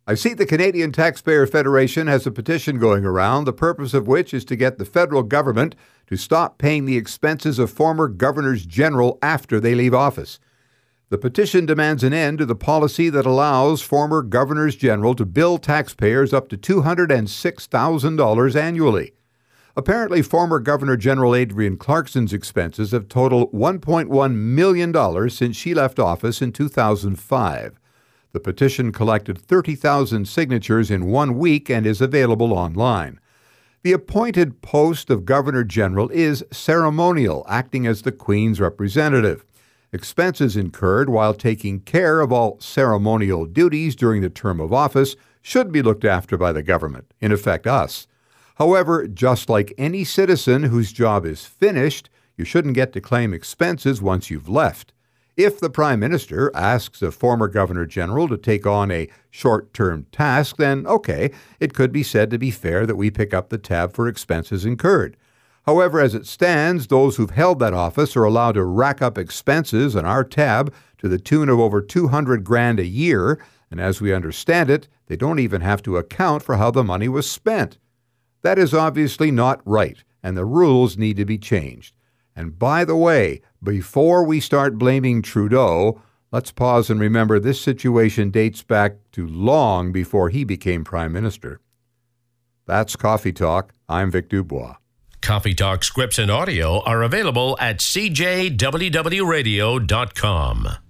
I see the Canadian Taxpayer Federation has a petition going around, the purpose of which is to get the federal government to stop paying the expenses of former governors general after they leave office. The petition demands an end to the policy that allows former governors general to bill taxpayers up to $206,000 annually. Apparently, former Governor General Adrienne Clarkson's expenses have totaled $1.1 million since she left office in 2005. The petition collected 30,000 signatures in 1 week and is available online. The appointed post of Governor General is ceremonial, acting as the Queen's representative. Expenses incurred while taking care of all ceremonial duties during the term of office should be looked after by the government, in effect us. However, just like any citizen whose job is finished, you shouldn't get to claim expenses once you've left. If the Prime Minister asks a former Governor General to take on a short-term task, then okay, it could be said to be fair that we pick up the tab for expenses incurred. However, as it stands, those who've held that office are allowed to rack up expenses on our tab to the tune of over $200,000 a year, and as we understand it, they don't even have to account for how the money was spent. That is obviously not right, and the rules need to be changed. And by the way, before we start blaming Trudeau, let's pause and remember this situation dates back to long before he became Prime Minister. That's Coffee Talk. I'm Vic Dubois. Coffee Talk scripts and audio are available at cjwwradio.com.